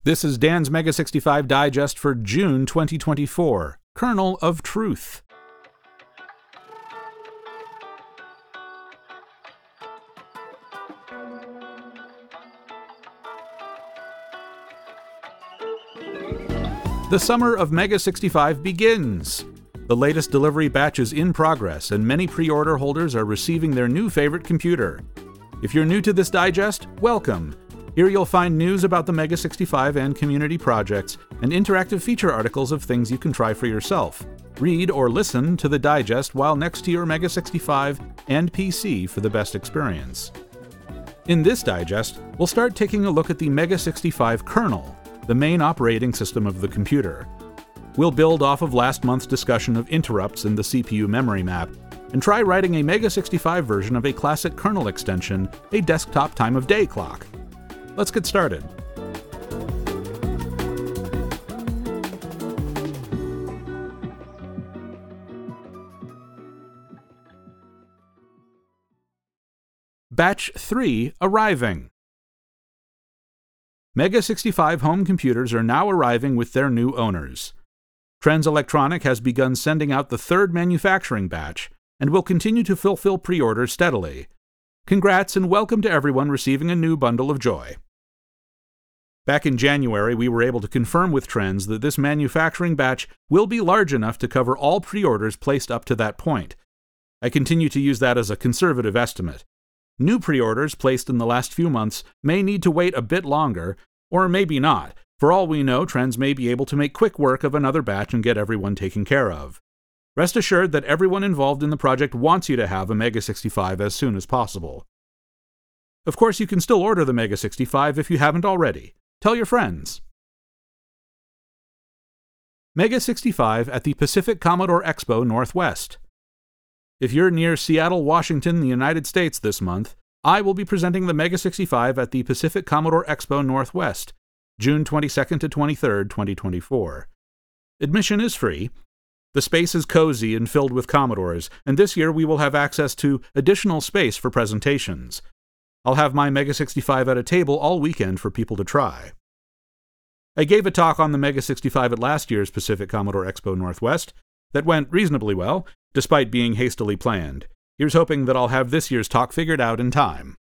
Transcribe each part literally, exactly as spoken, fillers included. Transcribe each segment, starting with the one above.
This is Dan's Mega sixty-five Digest for June twenty twenty-four, Kernel of Truth. The summer of Mega sixty-five begins! The latest delivery batch is in progress, and many pre-order holders are receiving their new favorite computer. If you're new to this digest, welcome! Here you'll find news about the Mega sixty-five and community projects, and interactive feature articles of things you can try for yourself. Read or listen to the digest while next to your Mega sixty-five and P C for the best experience. In this digest, we'll start taking a look at the Mega sixty-five kernel, the main operating system of the computer. We'll build off of last month's discussion of interrupts in the C P U memory map, and try writing a Mega sixty-five version of a classic kernel extension, a desktop time of day clock. Let's get started. Batch three arriving. Mega sixty-five home computers are now arriving with their new owners. Trends Electronic has begun sending out the third manufacturing batch, and will continue to fulfill pre-orders steadily. Congrats and welcome to everyone receiving a new bundle of joy. Back in January, we were able to confirm with Trends that this manufacturing batch will be large enough to cover all pre-orders placed up to that point. I continue to use that as a conservative estimate. New pre-orders placed in the last few months may need to wait a bit longer, or maybe not. For all we know, Trends may be able to make quick work of another batch and get everyone taken care of. Rest assured that everyone involved in the project wants you to have a Mega sixty-five as soon as possible. Of course, you can still order the Mega sixty-five if you haven't already. Tell your friends. Mega sixty-five at the Pacific Commodore Expo Northwest. If you're near Seattle, Washington, the United States this month, I will be presenting the Mega sixty-five at the Pacific Commodore Expo Northwest, June twenty-second to twenty-third, twenty twenty-four. Admission is free. The space is cozy and filled with Commodores, and this year we will have access to additional space for presentations. I'll have my Mega sixty-five at a table all weekend for people to try. I gave a talk on the Mega sixty-five at last year's Pacific Commodore Expo Northwest that went reasonably well, despite being hastily planned. Here's hoping that I'll have this year's talk figured out in time.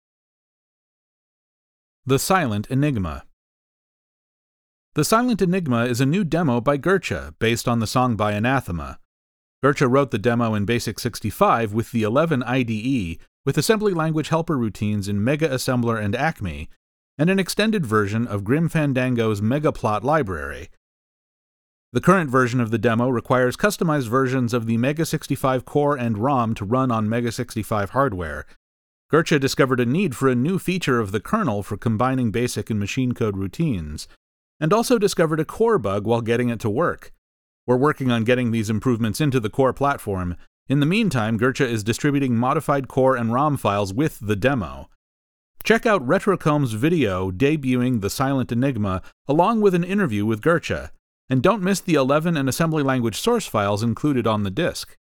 The Silent Enigma. The Silent Enigma is a new demo by Gurcha, based on the song by Anathema. Gurcha wrote the demo in Basic sixty-five with the eleven I D E, with assembly language helper routines in Mega Assembler and Acme, and an extended version of Grim Fandango's Megaplot library. The current version of the demo requires customized versions of the Mega sixty-five core and ROM to run on Mega sixty-five hardware. Gurcha discovered a need for a new feature of the kernel for combining basic and machine code routines, and also discovered a core bug while getting it to work. We're working on getting these improvements into the core platform. In the meantime, Gurcha is distributing modified core and ROM files with the demo. Check out Retrocomb's video debuting the Silent Enigma, along with an interview with Gurcha, and don't miss the eleven and assembly language source files included on the disk.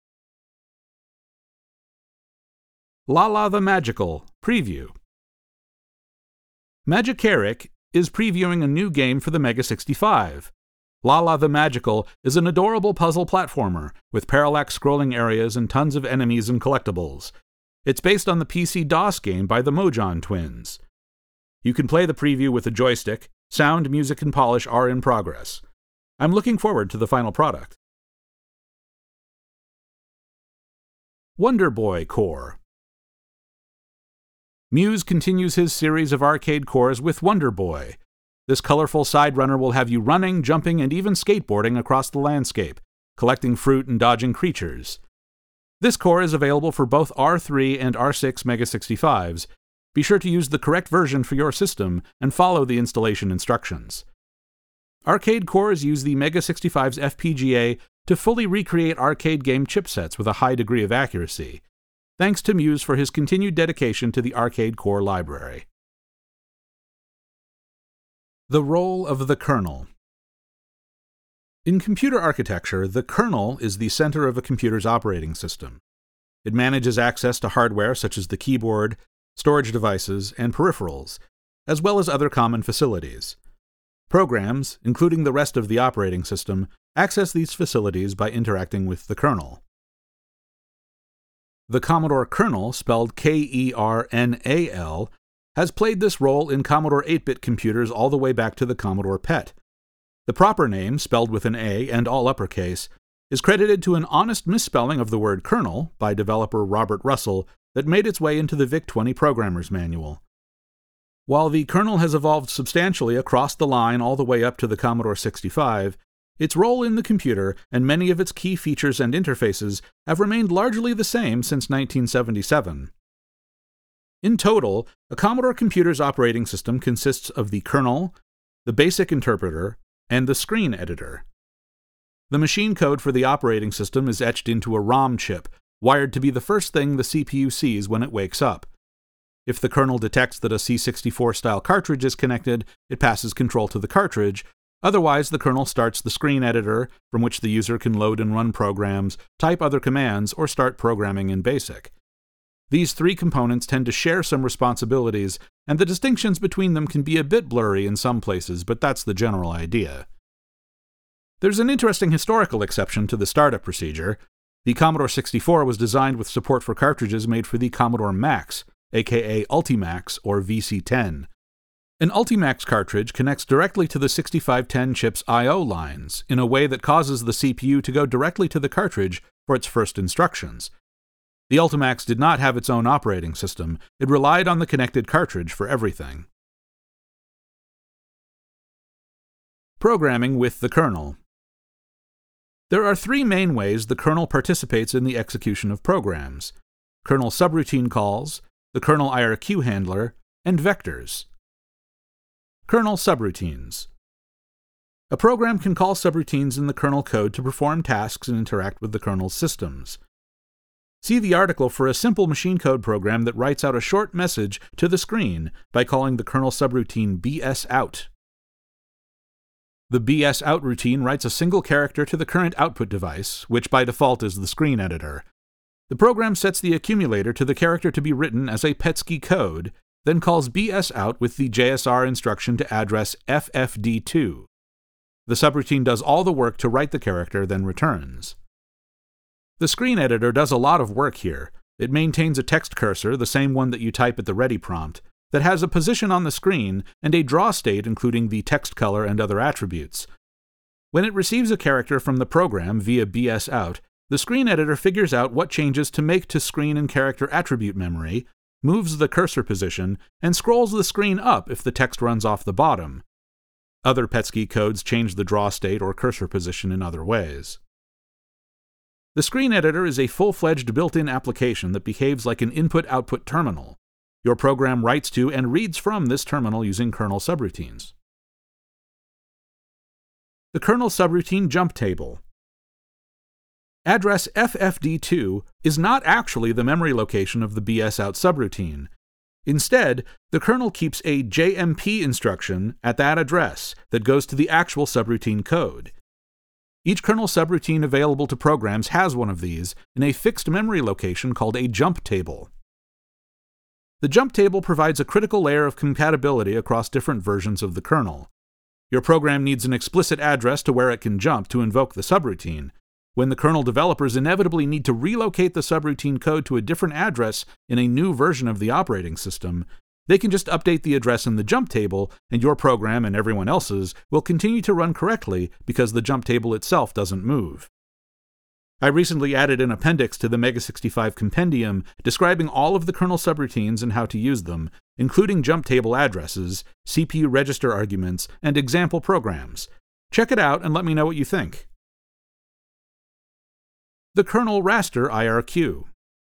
Lala the Magical Preview. Magicaric is previewing a new game for the Mega sixty-five. Lala the Magical is an adorable puzzle platformer, with parallax scrolling areas and tons of enemies and collectibles. It's based on the P C DOS game by the Mojon twins. You can play the preview with a joystick. Sound, music, and polish are in progress. I'm looking forward to the final product. Wonder Boy Core. Muse continues his series of arcade cores with Wonder Boy. This colorful side runner will have you running, jumping, and even skateboarding across the landscape, collecting fruit and dodging creatures. This core is available for both R three and R six Mega sixty-fives. Be sure to use the correct version for your system and follow the installation instructions. Arcade cores use the Mega sixty-five's F P G A to fully recreate arcade game chipsets with a high degree of accuracy. Thanks to Muse for his continued dedication to the arcade core library. The role of the kernel. In computer architecture, the kernel is the center of a computer's operating system. It manages access to hardware such as the keyboard, storage devices, and peripherals, as well as other common facilities. Programs, including the rest of the operating system, access these facilities by interacting with the kernel. The Commodore kernel, spelled K E R N A L, has played this role in Commodore eight-bit computers all the way back to the Commodore P E T. The proper name, spelled with an A and all uppercase, is credited to an honest misspelling of the word kernel by developer Robert Russell that made its way into the VIC twenty Programmer's Manual. While the kernel has evolved substantially across the line all the way up to the Commodore sixty-five, its role in the computer and many of its key features and interfaces have remained largely the same since nineteen seventy-seven. In total, a Commodore computer's operating system consists of the kernel, the basic interpreter, and the screen editor. The machine code for the operating system is etched into a ROM chip, wired to be the first thing the C P U sees when it wakes up. If the kernel detects that a C sixty-four-style cartridge is connected, it passes control to the cartridge. Otherwise, the kernel starts the screen editor, from which the user can load and run programs, type other commands, or start programming in BASIC. These three components tend to share some responsibilities, and the distinctions between them can be a bit blurry in some places, but that's the general idea. There's an interesting historical exception to the startup procedure. The Commodore sixty-four was designed with support for cartridges made for the Commodore MAX, aka Ultimax or V C ten. An Ultimax cartridge connects directly to the sixty-five ten chip's I O lines in a way that causes the C P U to go directly to the cartridge for its first instructions. The Ultimax did not have its own operating system. It relied on the connected cartridge for everything. Programming with the kernel. There are three main ways the kernel participates in the execution of programs: kernel subroutine calls, the kernel I R Q handler, and vectors. Kernel subroutines. A program can call subroutines in the kernel code to perform tasks and interact with the kernel's systems. See the article for a simple machine code program that writes out a short message to the screen by calling the kernel subroutine B S out. The B S out routine writes a single character to the current output device, which by default is the screen editor. The program sets the accumulator to the character to be written as a Petsky code, then calls B S out with the J S R instruction to address F F D two. The subroutine does all the work to write the character, then returns. The screen editor does a lot of work here. It maintains a text cursor, the same one that you type at the ready prompt, that has a position on the screen and a draw state including the text color and other attributes. When it receives a character from the program via B S out, the screen editor figures out what changes to make to screen and character attribute memory, moves the cursor position, and scrolls the screen up if the text runs off the bottom. Other Petsky codes change the draw state or cursor position in other ways. The screen editor is a full-fledged built-in application that behaves like an input-output terminal. Your program writes to and reads from this terminal using kernel subroutines. The kernel subroutine jump table. Address F F D two is not actually the memory location of the B S out subroutine. Instead, the kernel keeps a J M P instruction at that address that goes to the actual subroutine code. Each kernel subroutine available to programs has one of these in a fixed memory location called a jump table. The jump table provides a critical layer of compatibility across different versions of the kernel. Your program needs an explicit address to where it can jump to invoke the subroutine. When the kernel developers inevitably need to relocate the subroutine code to a different address in a new version of the operating system, they can just update the address in the jump table, and your program and everyone else's will continue to run correctly because the jump table itself doesn't move. I recently added an appendix to the Mega sixty-five compendium describing all of the kernel subroutines and how to use them, including jump table addresses, C P U register arguments, and example programs. Check it out and let me know what you think. The kernel raster I R Q.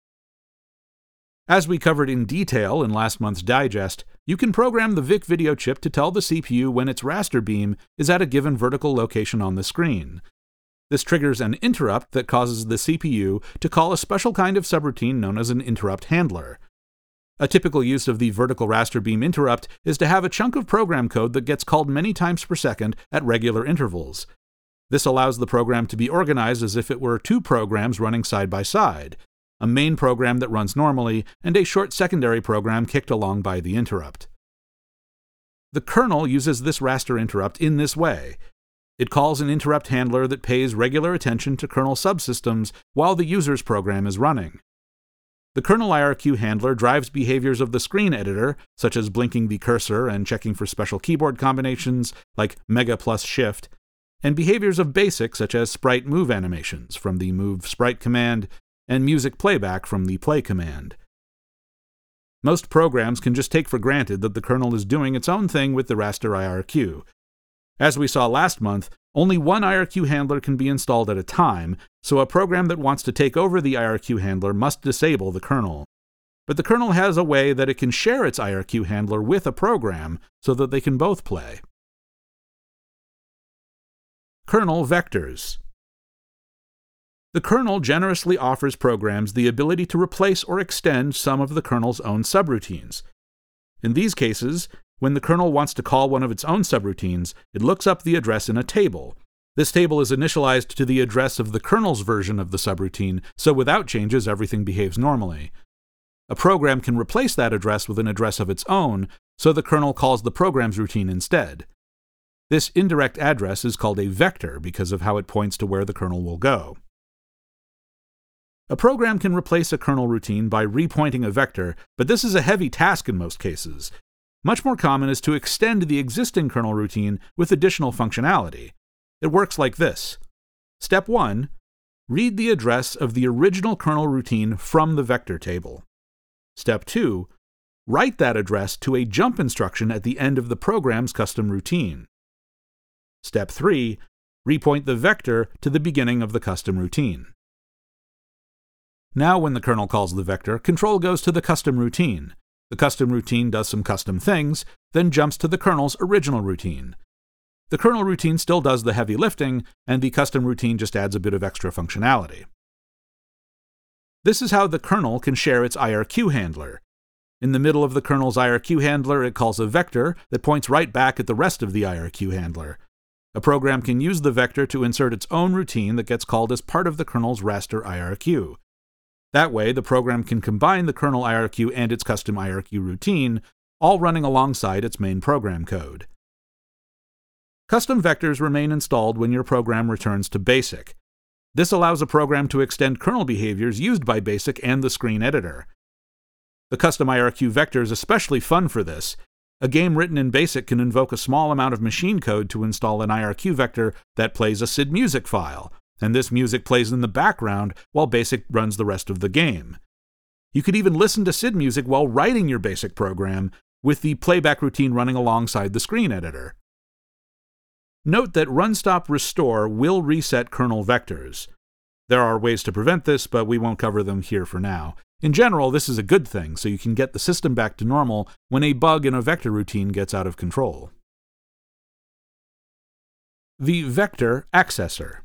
As we covered in detail in last month's digest, you can program the VIC video chip to tell the C P U when its raster beam is at a given vertical location on the screen. This triggers an interrupt that causes the C P U to call a special kind of subroutine known as an interrupt handler. A typical use of the vertical raster beam interrupt is to have a chunk of program code that gets called many times per second at regular intervals. This allows the program to be organized as if it were two programs running side by side, a main program that runs normally, and a short secondary program kicked along by the interrupt. The kernel uses this raster interrupt in this way. It calls an interrupt handler that pays regular attention to kernel subsystems while the user's program is running. The kernel I R Q handler drives behaviors of the screen editor, such as blinking the cursor and checking for special keyboard combinations like Mega plus Shift, and behaviors of BASIC such as sprite move animations from the move sprite command and music playback from the play command. Most programs can just take for granted that the kernel is doing its own thing with the raster I R Q. As we saw last month, only one I R Q handler can be installed at a time, so a program that wants to take over the I R Q handler must disable the kernel. But the kernel has a way that it can share its I R Q handler with a program so that they can both play. Kernel vectors. The kernel generously offers programs the ability to replace or extend some of the kernel's own subroutines. In these cases, when the kernel wants to call one of its own subroutines, it looks up the address in a table. This table is initialized to the address of the kernel's version of the subroutine, so without changes, everything behaves normally. A program can replace that address with an address of its own, so the kernel calls the program's routine instead. This indirect address is called a vector because of how it points to where the kernel will go. A program can replace a kernel routine by repointing a vector, but this is a heavy task in most cases. Much more common is to extend the existing kernel routine with additional functionality. It works like this. Step one, read the address of the original kernel routine from the vector table. Step two, write that address to a jump instruction at the end of the program's custom routine. Step three, repoint the vector to the beginning of the custom routine. Now when the kernel calls the vector, control goes to the custom routine. The custom routine does some custom things, then jumps to the kernel's original routine. The kernel routine still does the heavy lifting, and the custom routine just adds a bit of extra functionality. This is how the kernel can share its I R Q handler. In the middle of the kernel's I R Q handler, it calls a vector that points right back at the rest of the I R Q handler. A program can use the vector to insert its own routine that gets called as part of the kernel's raster I R Q. That way, the program can combine the kernel I R Q and its custom I R Q routine, all running alongside its main program code. Custom vectors remain installed when your program returns to BASIC. This allows a program to extend kernel behaviors used by BASIC and the screen editor. The custom I R Q vector is especially fun for this. A game written in BASIC can invoke a small amount of machine code to install an I R Q vector that plays a S I D music file, and this music plays in the background while BASIC runs the rest of the game. You could even listen to S I D music while writing your BASIC program, with the playback routine running alongside the screen editor. Note that runstop-restore will reset kernel vectors. There are ways to prevent this, but we won't cover them here for now. In general, this is a good thing, so you can get the system back to normal when a bug in a vector routine gets out of control. The vector accessor.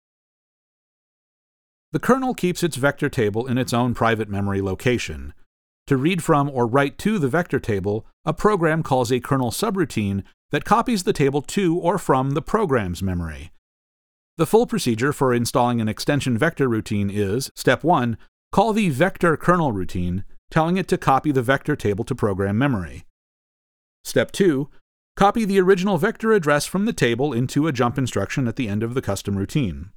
The kernel keeps its vector table in its own private memory location. To read from or write to the vector table, a program calls a kernel subroutine that copies the table to or from the program's memory. The full procedure for installing an extension vector routine is, step one, call the vector kernel routine, telling it to copy the vector table to program memory. Step two, copy the original vector address from the table into a jump instruction at the end of the custom routine.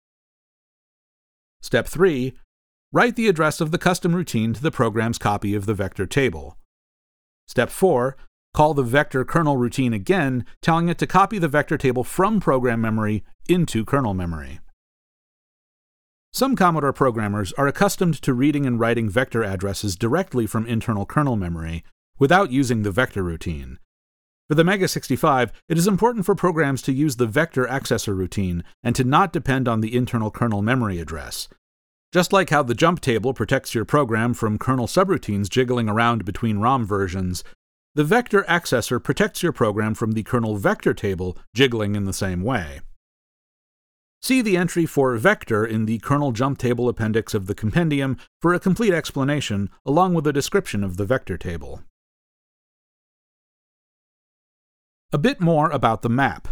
Step three, write the address of the custom routine to the program's copy of the vector table. Step four, call the vector kernel routine again, telling it to copy the vector table from program memory into kernel memory. Some Commodore programmers are accustomed to reading and writing vector addresses directly from internal kernel memory, without using the vector routine. For the Mega sixty-five, it is important for programs to use the vector accessor routine and to not depend on the internal kernel memory address. Just like how the jump table protects your program from kernel subroutines jiggling around between ROM versions, the vector accessor protects your program from the kernel vector table jiggling in the same way. See the entry for vector in the kernel jump table appendix of the compendium for a complete explanation, along with a description of the vector table. A bit more about the map.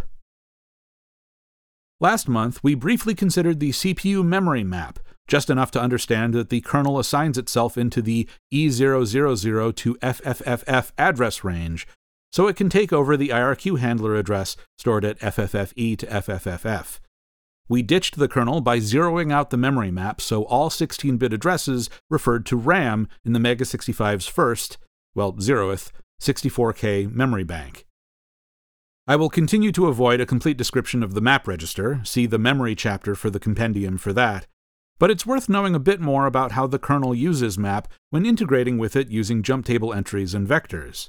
Last month, we briefly considered the C P U memory map, just enough to understand that the kernel assigns itself into the E zero zero zero to F F F F address range, so it can take over the I R Q handler address stored at F F F E to F F F F. We ditched the kernel by zeroing out the memory map so all sixteen-bit addresses referred to RAM in the Mega sixty-five's first, well, zeroth, sixty-four K memory bank. I will continue to avoid a complete description of the map register, see the memory chapter for the compendium for that, but it's worth knowing a bit more about how the kernel uses map when integrating with it using jump table entries and vectors.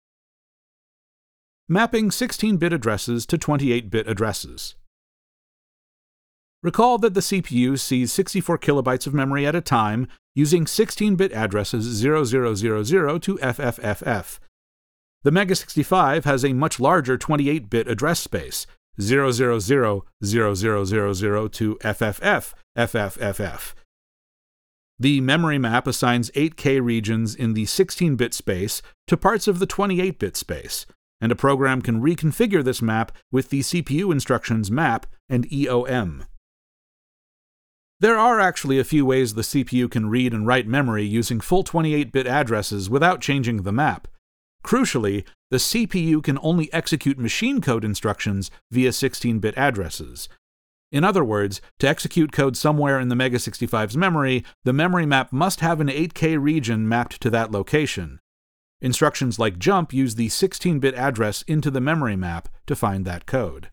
Mapping sixteen-bit addresses to twenty-eight bit addresses. Recall that the C P U sees sixty-four kilobytes of memory at a time using sixteen-bit addresses zero zero zero zero to F F F F. The Mega sixty-five has a much larger twenty-eight bit address space, zero zero zero zero zero zero zero to F F F F F F F. The memory map assigns eight K regions in the sixteen-bit space to parts of the twenty-eight bit space, and a program can reconfigure this map with the C P U instructions map and E O M. There are actually a few ways the C P U can read and write memory using full twenty-eight bit addresses without changing the map. Crucially, the C P U can only execute machine code instructions via sixteen-bit addresses. In other words, to execute code somewhere in the Mega sixty-five's memory, the memory map must have an eight K region mapped to that location. Instructions like jump use the sixteen-bit address into the memory map to find that code.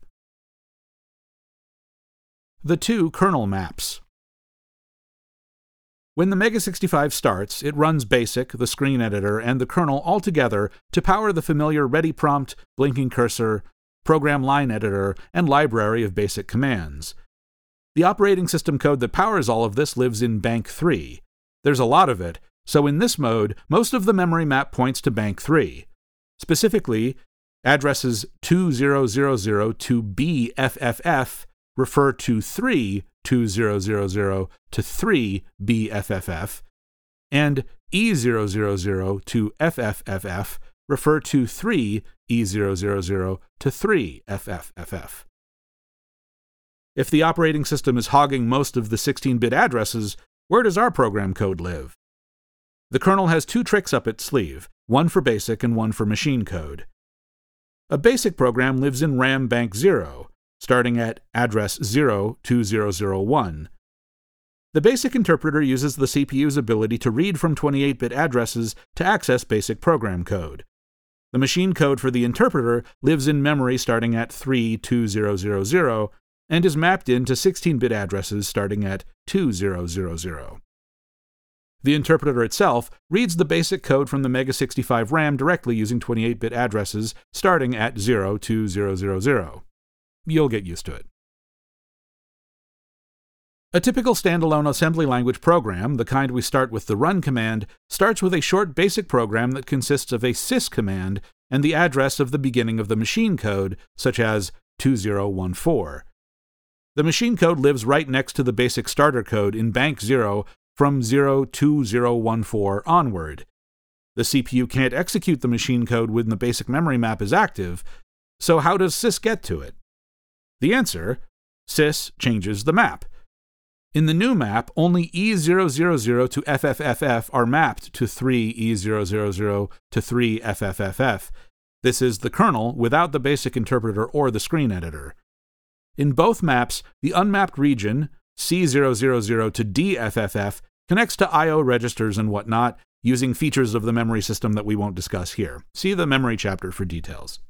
The two kernel maps. When the Mega sixty-five starts, it runs BASIC, the screen editor, and the kernel all together to power the familiar ready prompt, blinking cursor, program line editor, and library of basic commands. The operating system code that powers all of this lives in Bank three. There's a lot of it, so in this mode, most of the memory map points to Bank three. Specifically, addresses two zero zero zero to B F F F refer to three two zero zero zero to three B F F F, and E zero zero zero to F F F F refer to three E zero zero zero to three F F F F. If the operating system is hogging most of the sixteen-bit addresses, where does our program code live? The kernel has two tricks up its sleeve, one for BASIC and one for machine code. A BASIC program lives in RAM Bank zero, starting at address zero two zero zero one. The BASIC interpreter uses the C P U's ability to read from twenty-eight bit addresses to access BASIC program code. The machine code for the interpreter lives in memory starting at three two zero zero zero and is mapped into sixteen bit addresses starting at two zero zero zero. The interpreter itself reads the BASIC code from the Mega sixty-five RAM directly using twenty-eight bit addresses starting at zero two zero zero zero. You'll get used to it. A typical standalone assembly language program, the kind we start with the run command, starts with a short basic program that consists of a sys command and the address of the beginning of the machine code, such as two zero one four. The machine code lives right next to the basic starter code in Bank zero from zero two zero one four onward. The C P U can't execute the machine code when the basic memory map is active, so how does sys get to it? The answer: sys changes the map. In the new map, only E zero zero zero to F F F F are mapped to three E zero zero zero to three F F F F. This is the kernel without the basic interpreter or the screen editor. In both maps, the unmapped region, C zero zero zero to D F F F, connects to I O registers and whatnot, using features of the memory system that we won't discuss here. See the memory chapter for details.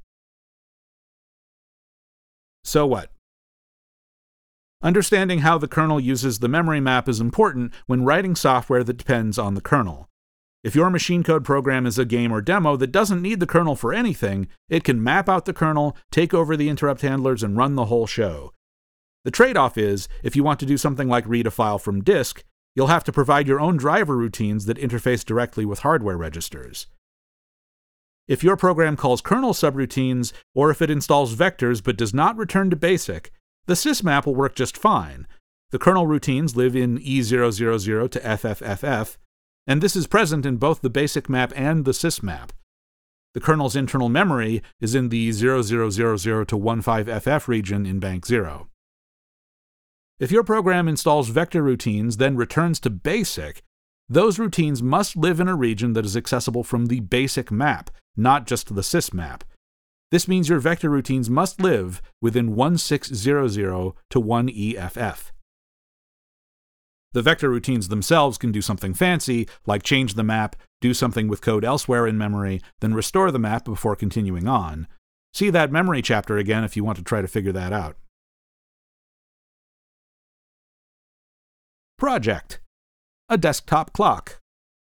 So what? Understanding how the kernel uses the memory map is important when writing software that depends on the kernel. If your machine code program is a game or demo that doesn't need the kernel for anything, it can map out the kernel, take over the interrupt handlers, and run the whole show. The trade-off is, if you want to do something like read a file from disk, you'll have to provide your own driver routines that interface directly with hardware registers. If your program calls kernel subroutines, or if it installs vectors but does not return to BASIC, the sys map will work just fine. The kernel routines live in E zero zero zero to F F F F, and this is present in both the BASIC map and the sys map. The kernel's internal memory is in the zero zero zero zero to fifteen F F region in Bank zero. If your program installs vector routines, then returns to BASIC, those routines must live in a region that is accessible from the BASIC map, not just the sys map. This means your vector routines must live within one six zero zero to one E F F. The vector routines themselves can do something fancy, like change the map, do something with code elsewhere in memory, then restore the map before continuing on. See that memory chapter again if you want to try to figure that out. Project: a desktop clock.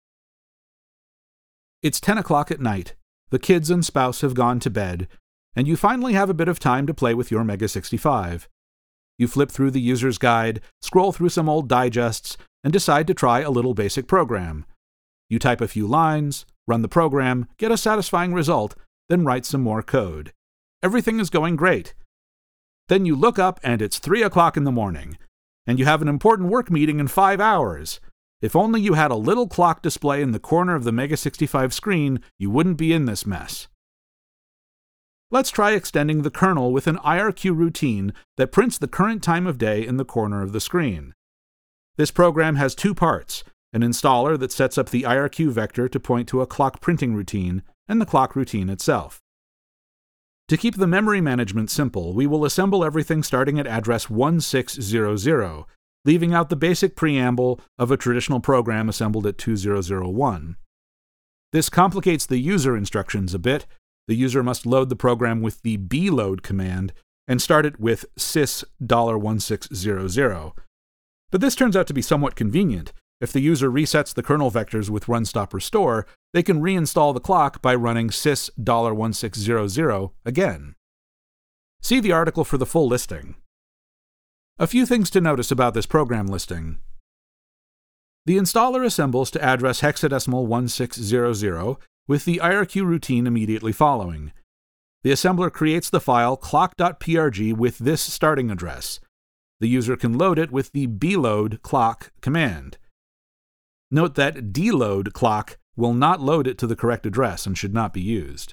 It's ten o'clock at night. The kids and spouse have gone to bed, and you finally have a bit of time to play with your Mega sixty-five. You flip through the user's guide, scroll through some old digests, and decide to try a little basic program. You type a few lines, run the program, get a satisfying result, then write some more code. Everything is going great. Then you look up and it's three o'clock in the morning, and you have an important work meeting in five hours. If only you had a little clock display in the corner of the Mega sixty-five screen, you wouldn't be in this mess. Let's try extending the kernel with an I R Q routine that prints the current time of day in the corner of the screen. This program has two parts: an installer that sets up the I R Q vector to point to a clock printing routine, and the clock routine itself. To keep the memory management simple, we will assemble everything starting at address one six zero zero, leaving out the basic preamble of a traditional program assembled at two zero zero one. This complicates the user instructions a bit. The user must load the program with the bload command and start it with sys one six zero zero. But this turns out to be somewhat convenient. If the user resets the kernel vectors with run stop restore, they can reinstall the clock by running sys one six zero zero again. See the article for the full listing. A few things to notice about this program listing. The installer assembles to address hexadecimal one six zero zero, with the I R Q routine immediately following. The assembler creates the file clock.prg with this starting address. The user can load it with the bload clock command. Note that deload clock will not load it to the correct address and should not be used.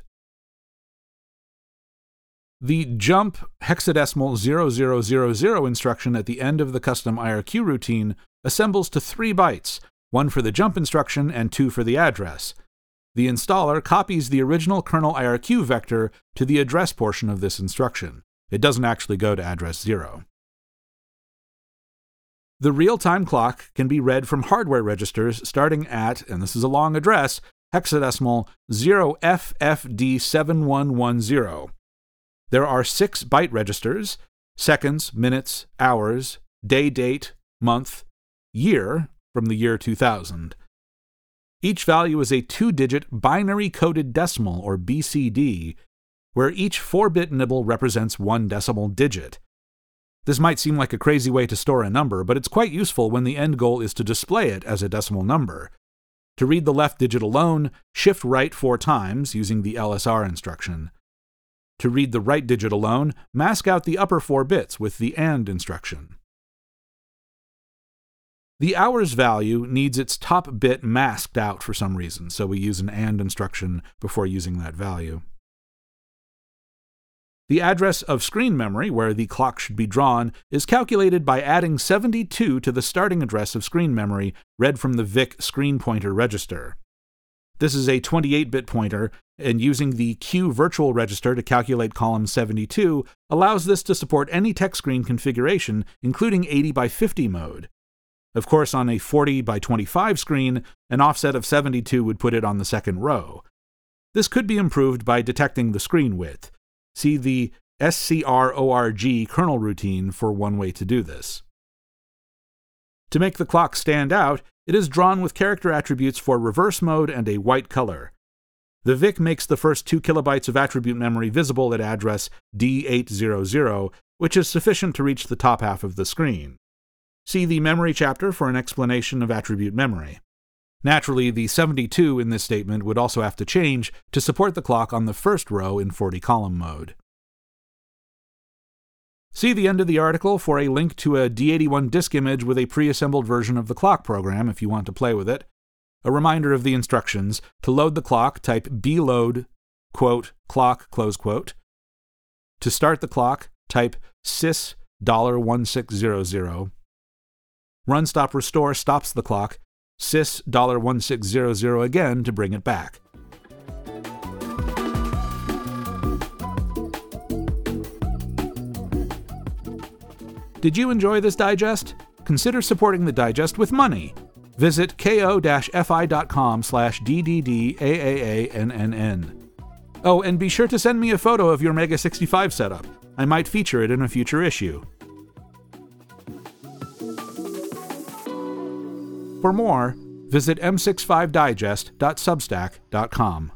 The jump hexadecimal zero zero zero zero instruction at the end of the custom I R Q routine assembles to three bytes, one for the jump instruction and two for the address. The installer copies the original kernel I R Q vector to the address portion of this instruction. It doesn't actually go to address zero. The real-time clock can be read from hardware registers starting at, and this is a long address, hexadecimal zero F F D seven one one zero. There are six byte registers: seconds, minutes, hours, day, date, month, year from the year two thousand. Each value is a two-digit binary-coded decimal, or B C D, where each four-bit nibble represents one decimal digit. This might seem like a crazy way to store a number, but it's quite useful when the end goal is to display it as a decimal number. To read the left digit alone, shift right four times using the L S R instruction. To read the right digit alone, mask out the upper four bits with the AND instruction. The hours value needs its top bit masked out for some reason, so we use an AND instruction before using that value. The address of screen memory, where the clock should be drawn, is calculated by adding seventy-two to the starting address of screen memory read from the V I C screen pointer register. This is a twenty-eight bit pointer, and using the Q virtual register to calculate column seventy-two allows this to support any text screen configuration, including eighty by fifty mode. Of course, on a forty by twenty-five screen, an offset of seventy-two would put it on the second row. This could be improved by detecting the screen width. See the scrorg kernel routine for one way to do this. To make the clock stand out, it is drawn with character attributes for reverse mode and a white color. The V I C makes the first two kilobytes of attribute memory visible at address D eight hundred, which is sufficient to reach the top half of the screen. See the memory chapter for an explanation of attribute memory. Naturally, the seventy-two in this statement would also have to change to support the clock on the first row in forty column mode. See the end of the article for a link to a D eighty-one disk image with a pre-assembled version of the clock program if you want to play with it. A reminder of the instructions: to load the clock, type bload, quote, clock, close quote. To start the clock, type sys one six zero zero. Run stop restore stops the clock, sys one six zero zero again to bring it back. Did you enjoy this digest? Consider supporting the digest with money. Visit ko-fi.com slash DDDAAANNN. Oh, and be sure to send me a photo of your Mega sixty-five setup. I might feature it in a future issue. For more, visit m sixty-five digest dot substack dot com.